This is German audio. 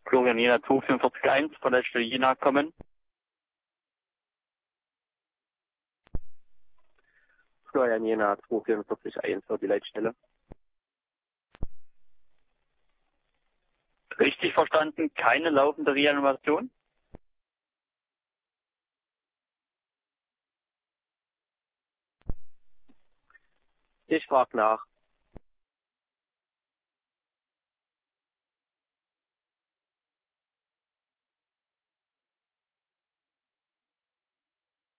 Florian Jena 244.1, Verletzte Jena kommen. Florian Jena 244.1 für die Leitstelle. Richtig verstanden, keine laufende Reanimation? Ich frage nach.